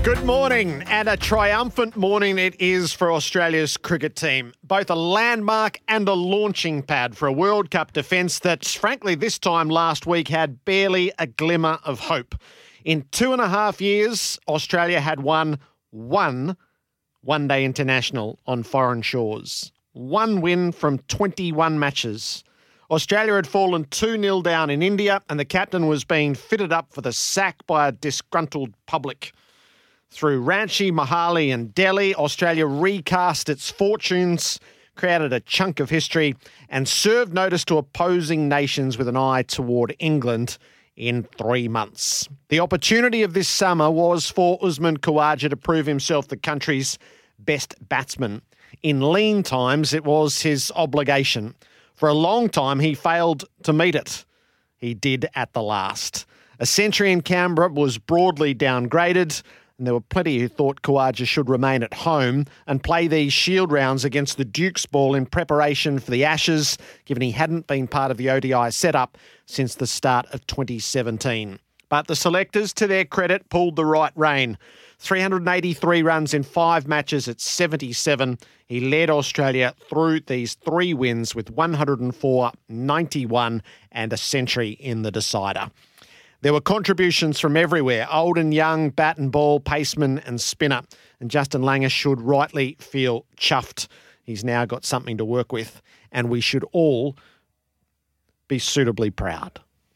Good morning, and a triumphant morning it is for Australia's cricket team. Both a landmark and a launching pad for a World Cup defence that, frankly, this time last week had barely a glimmer of hope. In 2.5 years, Australia had won one one-day international on foreign shores. One win from 21 matches. Australia had fallen 2-0 down in India, and the captain was being fitted up for the sack by a disgruntled public. Through Ranchi, Mohali and Delhi, Australia recast its fortunes, created a chunk of history and served notice to opposing nations with an eye toward England in 3 months. The opportunity of this summer was for Usman Khawaja to prove himself the country's best batsman. In lean times, it was his obligation. For a long time, he failed to meet it. He did at the last. A century in Canberra was broadly downgraded, and there were plenty who thought Khawaja should remain at home and play these shield rounds against the Duke's ball in preparation for the Ashes, given he hadn't been part of the ODI setup since the start of 2017. But the selectors, to their credit, pulled the right rein. 383 runs in 5 matches at 77. He led Australia through these 3 wins with 104, 91 and a century in the decider. There were contributions from everywhere, old and young, bat and ball, paceman and spinner. And Justin Langer should rightly feel chuffed. He's now got something to work with, and we should all be suitably proud.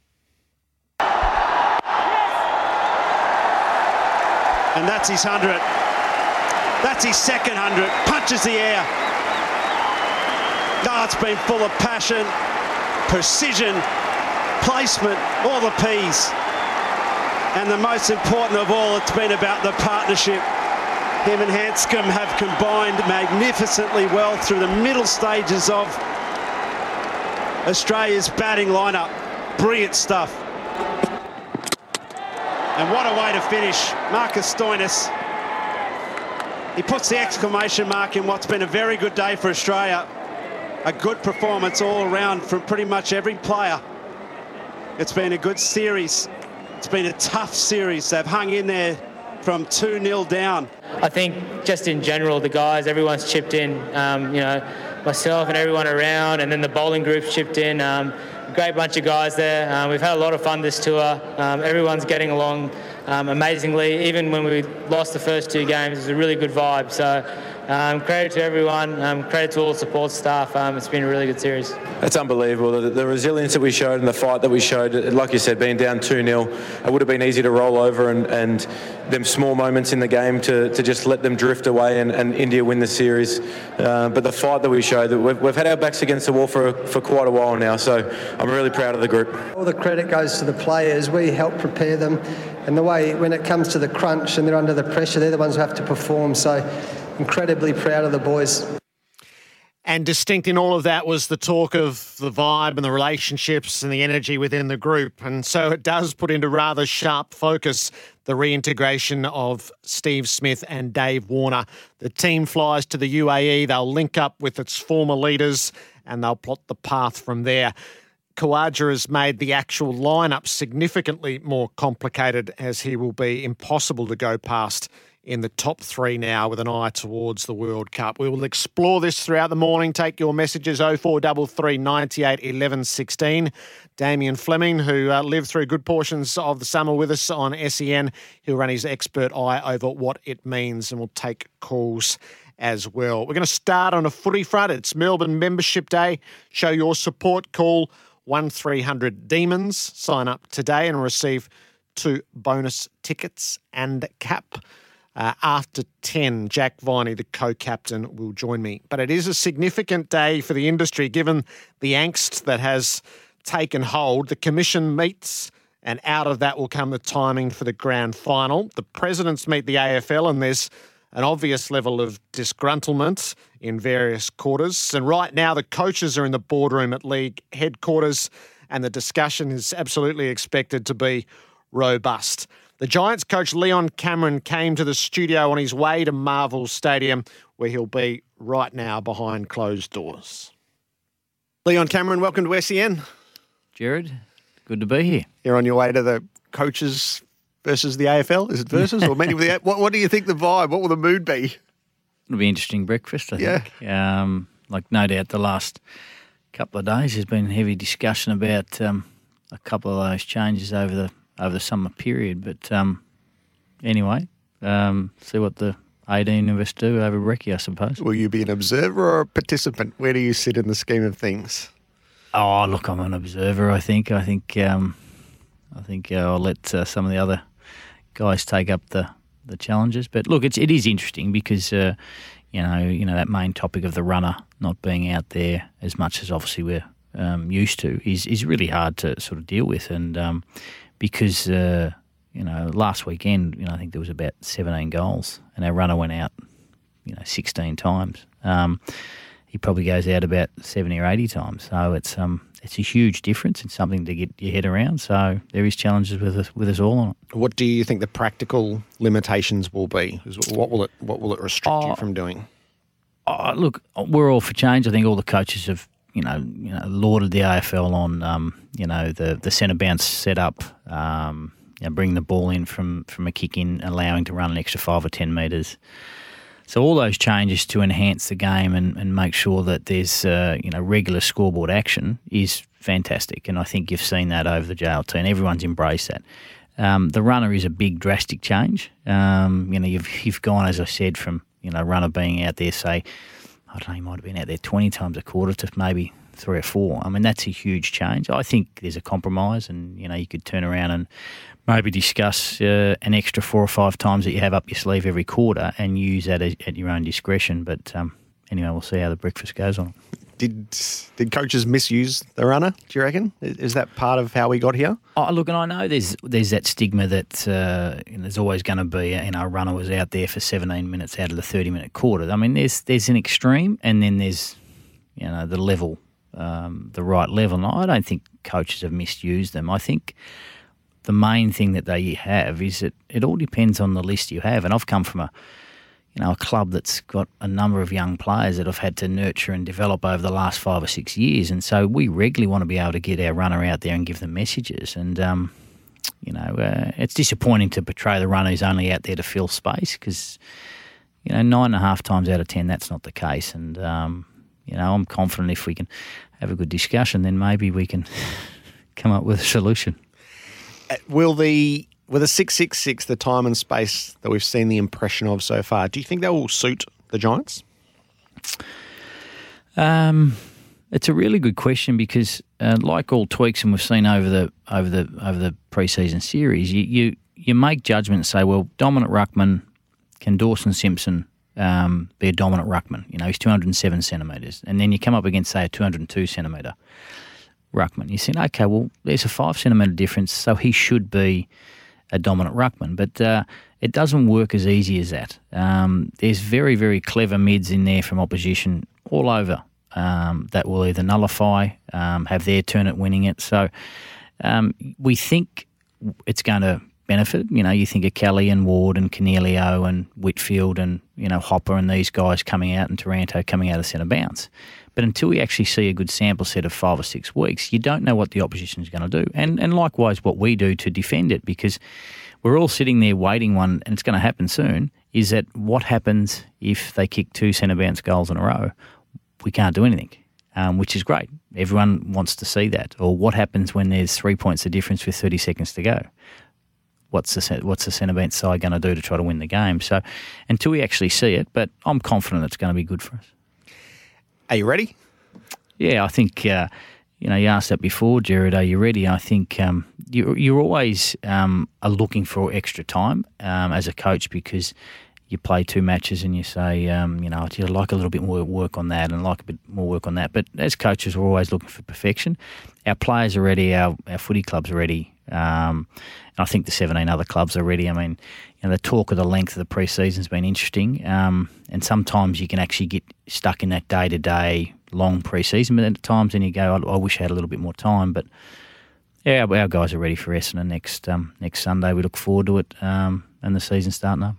And that's his 100. That's his second 100. Punches the air. Oh, it's been full of passion, precision, placement, all the P's. And the most important of all, it's been about the partnership. Him and Hanscom have combined magnificently well through the middle stages of Australia's batting lineup. Brilliant stuff. And what a way to finish. Marcus Stoinis. He puts the exclamation mark in what's been a very good day for Australia. A good performance all around from pretty much every player. It's been a good series. It's been a tough series. They've hung in there from 2-0 down. I think just in general, the guys, everyone's chipped in. Myself and everyone around, and then the bowling group's chipped in. Great bunch of guys there. We've had a lot of fun this tour. Everyone's getting along amazingly. Even when we lost the first 2 games, it was a really good vibe. So credit to everyone. Credit to all the support staff. It's been a really good series. It's unbelievable. The resilience that we showed and the fight that we showed, like you said, being down 2-0, it would have been easy to roll over and them small moments in the game to just let them drift away and India win the series. But the fight that we showed, we've had our backs against the wall for quite a while now, so I'm really proud of the group. All the credit goes to the players. We help prepare them, and the way when it comes to the crunch and they're under the pressure, they're the ones who have to perform. So incredibly proud of the boys. And distinct in all of that was the talk of the vibe and the relationships and the energy within the group. And so it does put into rather sharp focus the reintegration of Steve Smith and Dave Warner. The team flies to the UAE. They'll link up with its former leaders and they'll plot the path from there. Khawaja has made the actual lineup significantly more complicated, as he will be impossible to go past in the top 3 now with an eye towards the World Cup. We will explore this throughout the morning. Take your messages 0433 98 11 16. Damien Fleming, who lived through good portions of the summer with us on SEN, he'll run his expert eye over what it means, and we'll take calls as well. We're going to start on a footy front. It's Melbourne Membership Day. Show your support. Call 1300 Demons. Sign up today and receive 2 bonus tickets and cap. After 10, Jack Viney, the co-captain, will join me. But it is a significant day for the industry, given the angst that has taken hold. The commission meets, and out of that will come the timing for the grand final. The presidents meet the AFL, and there's an obvious level of disgruntlement in various quarters. And right now, the coaches are in the boardroom at league headquarters, and the discussion is absolutely expected to be robust. The Giants coach Leon Cameron came to the studio on his way to Marvel Stadium, where he'll be right now behind closed doors. Leon Cameron, welcome to SEN. Jared, good to be here. You're on your way to the coaches' versus the AFL? Is it versus or many? What do you think the vibe? What will the mood be? It'll be an interesting breakfast, I think. Yeah. No doubt the last couple of days there's been heavy discussion about a couple of those changes over the summer period. But anyway, see what the 18 of us do over brekkie, I suppose. Will you be an observer or a participant? Where do you sit in the scheme of things? Oh, look, I'm an observer, I think. I think I'll let some of the other guys take up the challenges. But look, it is interesting because you know that main topic of the runner not being out there as much as obviously we're used to is really hard to sort of deal with, and because last weekend I think there was about 17 goals and our runner went out 16 times. He probably goes out about 70 or 80 times. So it's a huge difference. It's something to get your head around. So there is challenges with us all on it. What do you think the practical limitations will be? What will it restrict you from doing? Look, we're all for change. I think all the coaches have lauded the AFL on the centre bounce setup. Bring the ball in from a kick in, allowing to run an extra 5 or 10 metres. So all those changes to enhance the game and make sure that there's regular scoreboard action is fantastic, and I think you've seen that over the JLT, and everyone's embraced that. The runner is a big drastic change. You've gone, as I said, from runner being out there, say, I don't know, he might have been out there 20 times a quarter to maybe 3 or 4. I mean, that's a huge change. I think there's a compromise, and you could turn around and maybe discuss an extra 4 or 5 times that you have up your sleeve every quarter and use that at your own discretion. But anyway, we'll see how the breakfast goes on. Did coaches misuse the runner, do you reckon? Is that part of how we got here? Oh, look, and I know there's that stigma that there's always going to be a runner was out there for 17 minutes out of the 30-minute quarter. I mean, there's an extreme, and then there's the level, the right level. And I don't think coaches have misused them. I think the main thing that they have is that it all depends on the list you have. And I've come from a club that's got a number of young players that I've had to nurture and develop over the last 5 or 6 years. And so we regularly want to be able to get our runner out there and give them messages. And, it's disappointing to portray the runner who's only out there to fill space because, 9.5 times out of 10, that's not the case. And, I'm confident if we can have a good discussion, then maybe we can come up with a solution. Will the 666, the time and space that we've seen the impression of so far, do you think that will suit the Giants? It's a really good question because, like all tweaks, and we've seen over the pre-season series, you make judgments. Say, well, dominant ruckman, can Dawson Simpson be a dominant ruckman? He's 207 centimetres, and then you come up against, say, a 202 centimetre ruckman. You think, okay, well, there's a 5 centimetre difference, so he should be a dominant ruckman. But it doesn't work as easy as that. There's very, very clever mids in there from opposition all over that will either nullify, have their turn at winning it. So we think it's going to benefit. You think of Kelly and Ward and Cornelio and Whitfield and, Hopper and these guys coming out and Taranto coming out of centre bounce. But until we actually see a good sample set of 5 or 6 weeks, you don't know what the opposition is going to do. And likewise what we do to defend it, because we're all sitting there waiting and it's going to happen soon, is that what happens if they kick 2 centre bounce goals in a row? We can't do anything, which is great. Everyone wants to see that. Or what happens when there's 3 points of difference with 30 seconds to go? What's the centre bounce side going to do to try to win the game? So until we actually see it, but I'm confident it's going to be good for us. Are you ready? Yeah, I think, you asked that before, Jared, are you ready? I think you're always are looking for extra time as a coach because you play 2 matches and you say, I'd like a little bit more work on that and like a bit more work on that. But as coaches, we're always looking for perfection. Our players are ready, our footy clubs are ready, and I think the 17 other clubs are ready. I mean, the talk of the length of the pre-season has been interesting, and sometimes you can actually get stuck in that day-to-day long pre-season, but at times then you go, I wish I had a little bit more time. But yeah, our guys are ready for Essendon next Sunday. We look forward to it, and the season's starting up.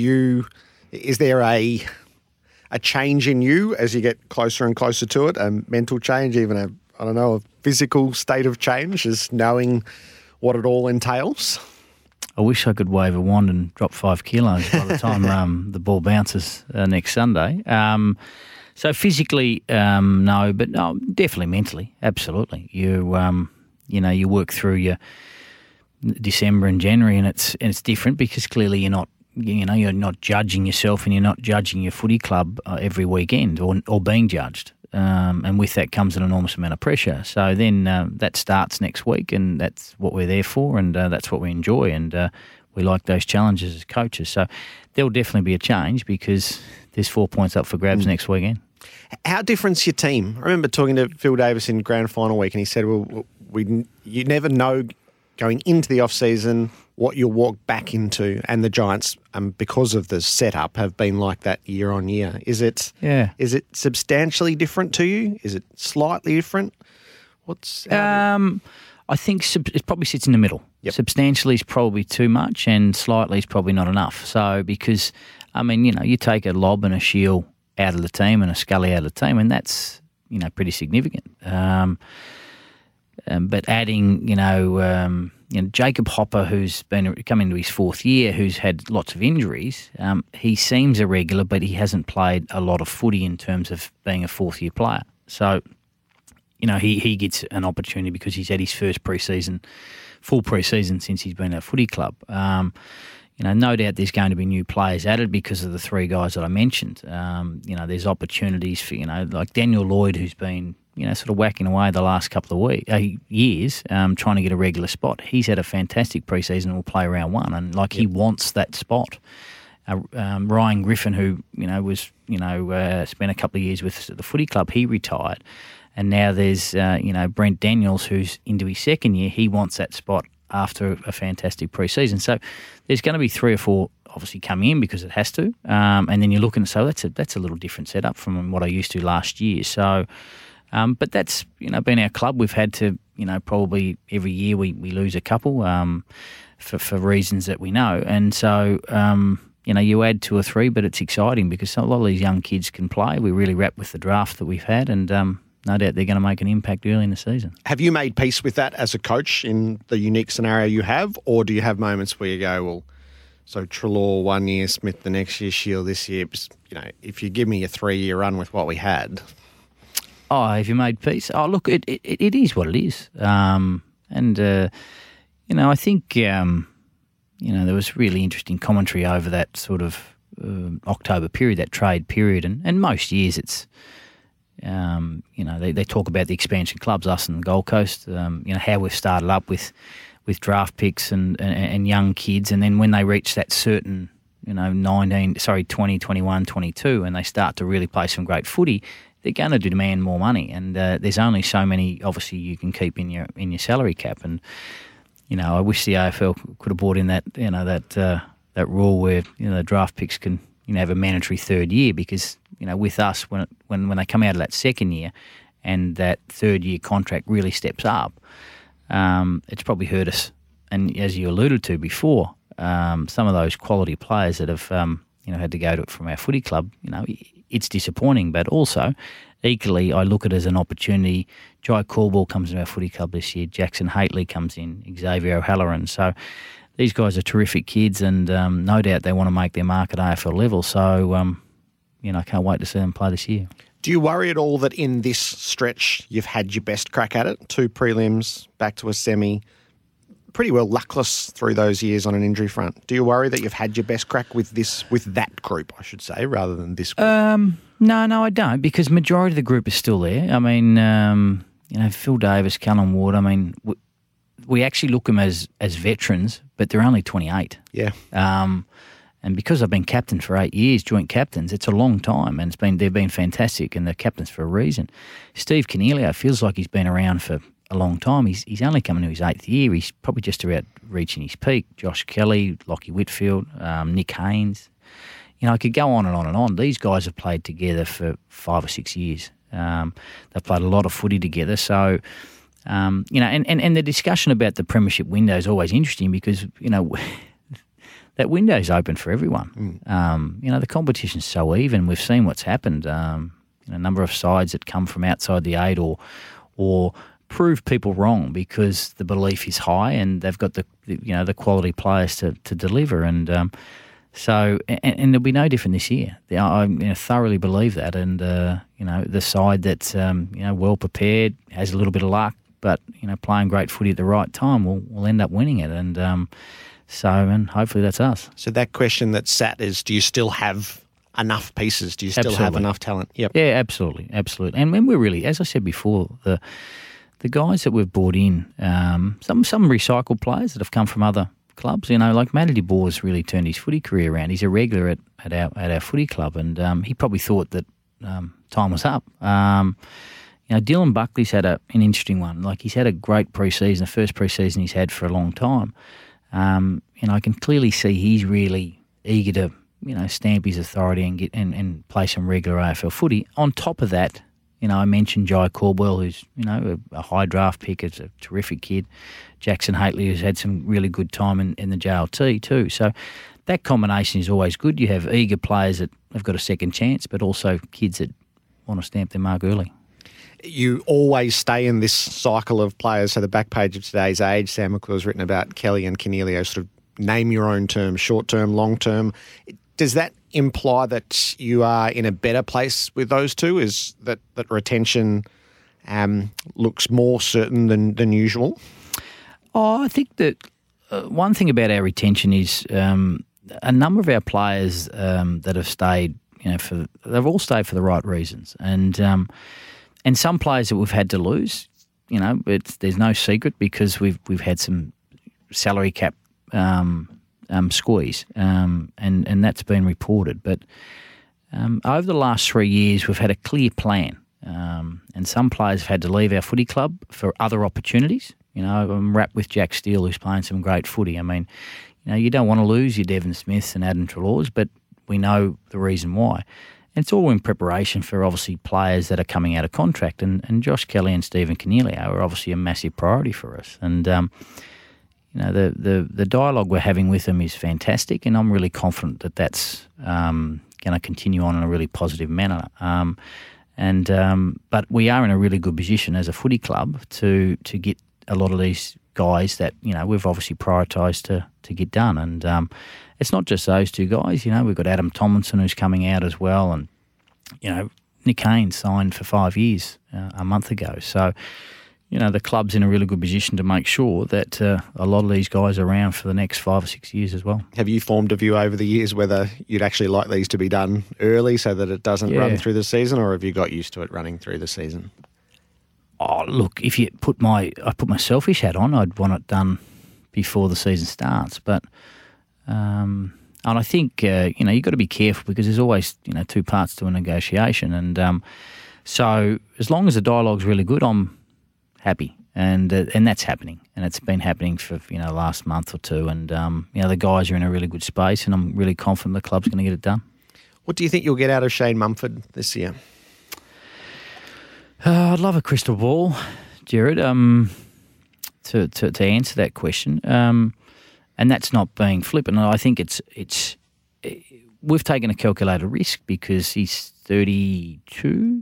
Is there a change in you as you get closer and closer to it, a mental change, even a physical state of change, is knowing what it all entails? I wish I could wave a wand and drop 5 kilos by the time the ball bounces next Sunday. So physically, no, but no, definitely mentally, absolutely. You work through your December and January, and it's different because clearly you're not judging yourself and you're not judging your footy club every weekend or being judged. And with that comes an enormous amount of pressure. So then that starts next week, and that's what we're there for, and that's what we enjoy, and we like those challenges as coaches. So there'll definitely be a change because there's 4 points up for grabs next weekend. How different's your team? I remember talking to Phil Davis in grand final week, and he said, well, you never know going into the off-season what you'll walk back into, and the Giants, because of the setup, have been like that year on year. Is it substantially different to you? Is it slightly different? I think it probably sits in the middle. Yep. Substantially is probably too much, and slightly is probably not enough. So because, you take a Lobb and a Shield out of the team and a Scully out of the team, and that's, pretty significant. But adding, Jacob Hopper, who's been come into his 4th year, who's had lots of injuries, he seems irregular, but he hasn't played a lot of footy in terms of being a 4th-year player. So, he gets an opportunity because he's had his first full pre-season since he's been at a footy club. No doubt there's going to be new players added because of the 3 guys that I mentioned. There's opportunities for, like Daniel Lloyd, who's been sort of whacking away the last couple of years, trying to get a regular spot. He's had a fantastic pre-season and will play round 1, and he wants that spot. Ryan Griffin, who was spent a couple of years with the footy club, he retired, and now there's Brent Daniels, who's into his 2nd year. He wants that spot after a fantastic pre-season. So there's going to be 3 or 4 obviously coming in because it has to, and then you're looking at that's a little different setup from what I used to last year. So. But that's, been our club. We've had to, probably every year we lose a couple for reasons that we know. And so, you add 2 or 3, but it's exciting because a lot of these young kids can play. We're really wrapped with the draft that we've had, and no doubt they're going to make an impact early in the season. Have you made peace with that as a coach in the unique scenario you have, or do you have moments where you go, well, so Treloar 1 year, Smith the next year, Shield this year, if you give me a 3-year run with what we had... Oh, have you made peace? Oh, look, it is what it is. I think, there was really interesting commentary over that sort of October period, that trade period. And most years it's, they talk about the expansion clubs, us and the Gold Coast, how we've started up with draft picks and young kids. And then when they reach that certain, 20, 21, 22, and they start to really play some great footy, they're going to demand more money, and there's only so many, obviously, you can keep in your salary cap. And I wish the AFL could have brought in that that rule where the draft picks can have a mandatory 3rd year, because with us when they come out of that 2nd year and that 3rd year contract really steps up, it's probably hurt us. And as you alluded to before, some of those quality players that have had to go to it from our footy club, it's disappointing, but also equally I look at it as an opportunity. Jai Caldwell comes to our footy club this year. Jackson Haitley comes in. Xavier O'Halloran. So these guys are terrific kids, and no doubt they want to make their mark at AFL level. So, I can't wait to see them play this year. Do you worry at all that in this stretch you've had your best crack at it? 2 prelims, back to a semi, pretty well luckless through those years on an injury front. Do you worry that you've had your best crack with that group, I should say, rather than this group? No, I don't, because majority of the group is still there. I mean, Phil Davis, Callum Ward, I mean, we actually look them as veterans, but they're only 28. Yeah. And because I've been captain for 8 years, joint captains, it's a long time, and they've been fantastic, and they're captains for a reason. Steve Coniglio feels like he's been around for a long time. He's only coming to his 8th year. He's probably just about reaching his peak. Josh Kelly, Lockie Whitfield, Nick Haynes. I could go on and on and on. These guys have played together for 5 or 6 years. They've played a lot of footy together. So, and the discussion about the premiership window is always interesting because, that window is open for everyone. The competition's so even. We've seen what's happened. A number of sides that come from outside the 8 or prove people wrong because the belief is high and they've got the quality players to deliver. And so there'll be no different this year. I thoroughly believe that. And, the side that's, well prepared, has a little bit of luck, but, playing great footy at the right time will end up winning it. And and hopefully that's us. So that question that sat is, do you still have enough pieces? Do you still have enough talent? Yep. Yeah, absolutely. And when we're really, as I said before, the guys that we've brought in, some recycled players that have come from other clubs, like Matty de Boer's really turned his footy career around. He's a regular at our footy club, and he probably thought that time was up. Dylan Buckley's had an interesting one. Like, he's had a great pre-season, the first pre-season he's had for a long time. I can clearly see he's really eager to, stamp his authority and play some regular AFL footy. On top of that, I mentioned Jai Caldwell, who's, a high draft pick, is a terrific kid. Jackson Hately, who's had some really good time in the JLT too. So that combination is always good. You have eager players that have got a second chance, but also kids that want to stamp their mark early. You always stay in this cycle of players. So the back page of today's Age, Sam McClure's written about Kelly and Coniglio, sort of name your own term, short term, long term. Does that imply that you are in a better place with those two? Is that retention looks more certain than usual? Oh, I think that one thing about our retention is a number of our players that have stayed, they've all stayed for the right reasons. And some players that we've had to lose, there's no secret because we've had some salary cap squeeze, and that's been reported. But over the last 3 years, we've had a clear plan, and some players have had to leave our footy club for other opportunities. I'm wrapped with Jack Steele, who's playing some great footy. I mean, you don't want to lose your Devon Smiths and Adam Treloars, but we know the reason why. And it's all in preparation for, obviously, players that are coming out of contract. And Josh Kelly and Stephen Coniglio are obviously a massive priority for us. And, the dialogue we're having with them is fantastic, and I'm really confident that that's going to continue on in a really positive manner. But we are in a really good position as a footy club to get a lot of these guys that, we've obviously prioritised to get done. And it's not just those two guys. We've got Adam Tomlinson who's coming out as well. And, Nick Haynes signed for 5 years a month ago. So, the club's in a really good position to make sure that a lot of these guys are around for the next 5 or 6 years as well. Have you formed a view over the years whether you'd actually like these to be done early so that it doesn't run through the season, or have you got used to it running through the season? Oh, look, if you put my selfish hat on, I'd want it done before the season starts. But and I think you've got to be careful because there's always two parts to a negotiation, and so as long as the dialogue's really good, I'm happy, and that's happening, and it's been happening for the last month or two, and the guys are in a really good space, and I'm really confident the club's going to get it done. What do you think you'll get out of Shane Mumford this year? I'd love a crystal ball, Jared, to answer that question, and that's not being flippant. I think we've taken a calculated risk because he's 32,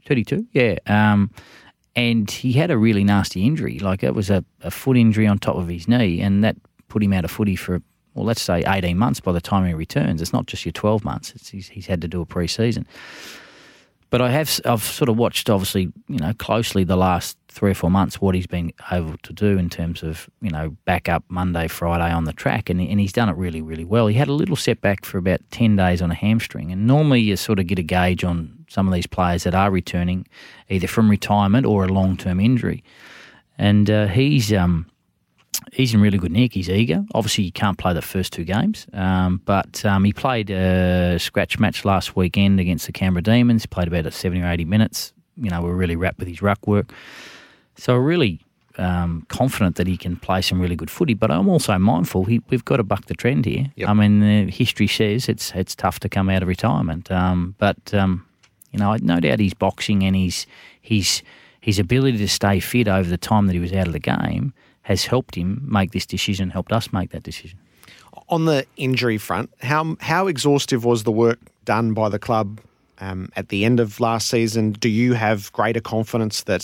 and he had a really nasty injury. Like, it was a foot injury on top of his knee, and that put him out of footy for, well, let's say 18 months by the time he returns. It's not just your 12 months. He's had to do a pre-season. But I've sort of watched, obviously, closely the last 3 or 4 months what he's been able to do in terms of, back up Monday, Friday on the track, and he's done it really, really well. He had a little setback for about 10 days on a hamstring, and normally you sort of get a gauge on some of these players that are returning either from retirement or a long-term injury. And he's in really good nick. He's eager. Obviously, he can't play the first 2 games, but he played a scratch match last weekend against the Canberra Demons. He played about 70 or 80 minutes. We're really wrapped with his ruck work. So we're really confident that he can play some really good footy, but I'm also mindful we've got to buck the trend here. Yep. I mean, history says it's tough to come out of retirement, but no doubt his boxing and his ability to stay fit over the time that he was out of the game has helped him make this decision, helped us make that decision. On the injury front, how exhaustive was the work done by the club at the end of last season? Do you have greater confidence that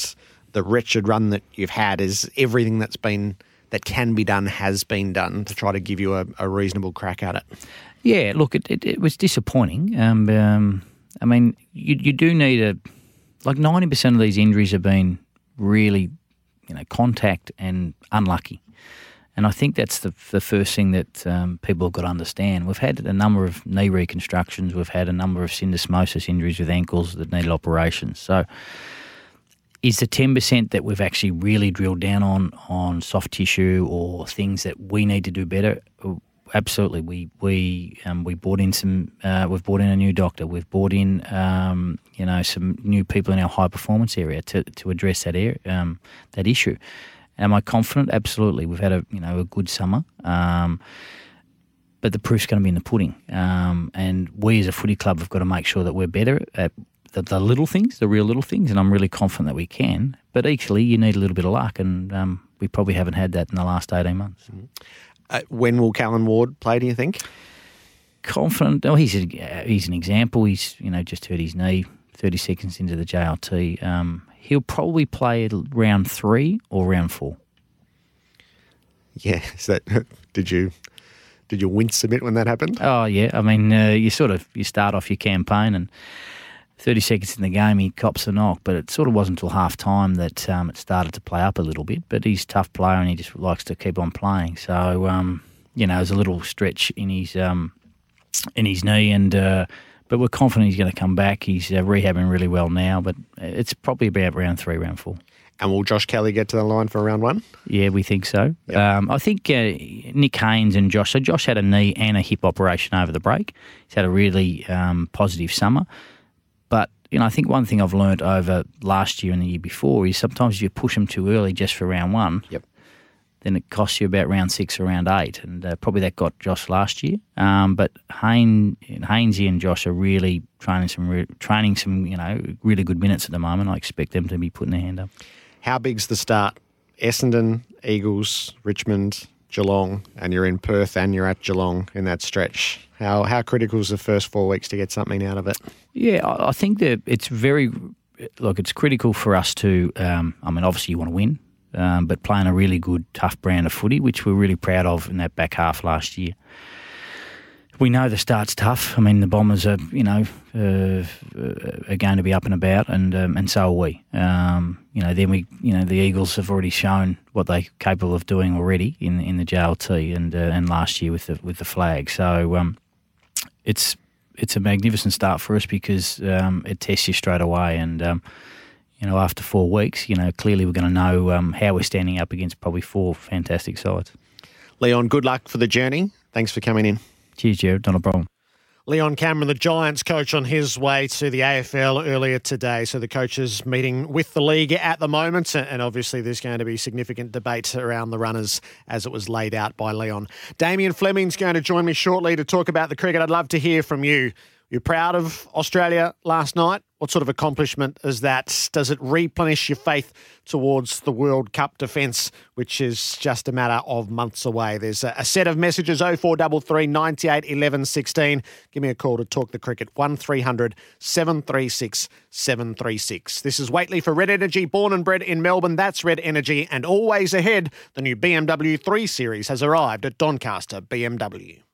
the wretched run that you've had is everything that can be done has been done to try to give you a reasonable crack at it. Yeah, look, it was disappointing. I mean, you do need 90% of these injuries have been really, contact and unlucky. And I think that's the first thing that people have got to understand. We've had a number of knee reconstructions. We've had a number of syndesmosis injuries with ankles that needed operations. So is the 10% that we've actually really drilled down on soft tissue or things that we need to do better? Absolutely. We brought in we've brought in a new doctor. We've brought in some new people in our high performance area to address that issue. Am I confident? Absolutely. We've had a good summer, but the proof's going to be in the pudding. And we as a footy club have got to make sure that we're better at the little things, the real little things, and I'm really confident that we can. But equally, you need a little bit of luck, and we probably haven't had that in the last 18 months. When will Callan Ward play, do you think? Confident. Oh, he's an example. He's just hurt his knee 30 seconds into the JLT. He'll probably play round 3 or round 4. Yeah, did you wince a bit when that happened? Oh yeah, I mean you start off your campaign and 30 seconds in the game he cops a knock, but it sort of wasn't until half time that it started to play up a little bit. But he's a tough player and he just likes to keep on playing. So there's a little stretch in his knee and. But we're confident he's going to come back. He's rehabbing really well now, but it's probably about round 3, round 4. And will Josh Kelly get to the line for round 1? Yeah, we think so. Yep. I think Nick Haynes and Josh. So Josh had a knee and a hip operation over the break. He's had a really positive summer. But, I think one thing I've learned over last year and the year before is sometimes if you push them too early just for round 1, yep, then it costs you about round 6 or round 8, and probably that got Josh last year. But Hainesy and Josh are really training some really good minutes at the moment. I expect them to be putting their hand up. How big's the start? Essendon, Eagles, Richmond, Geelong, and you're in Perth and you're at Geelong in that stretch. How critical is the first 4 weeks to get something out of it? Yeah, I think that it's critical for us to. Obviously you want to win. But playing a really good, tough brand of footy, which we're really proud of in that back half last year. We know the start's tough. I mean, the Bombers are going to be up and about, and so are we. Then the Eagles have already shown what they're capable of doing already in the JLT and last year with the flag. So it's a magnificent start for us because it tests you straight away and. After 4 weeks, clearly we're going to know how we're standing up against probably 4 fantastic sides. Leon, good luck for the journey. Thanks for coming in. Cheers, Jared. Not a problem. Leon Cameron, the Giants coach, on his way to the AFL earlier today. So the coaches meeting with the league at the moment. And obviously there's going to be significant debate around the runners as it was laid out by Leon. Damien Fleming's going to join me shortly to talk about the cricket. I'd love to hear from you. You're proud of Australia last night? What sort of accomplishment is that? Does it replenish your faith towards the World Cup defence, which is just a matter of months away? There's a set of messages, 0433 98 11 16. Give me a call to talk the cricket, 1300 736 736. This is Waitley for Red Energy, born and bred in Melbourne. That's Red Energy, and always ahead, the new BMW 3 Series has arrived at Doncaster BMW.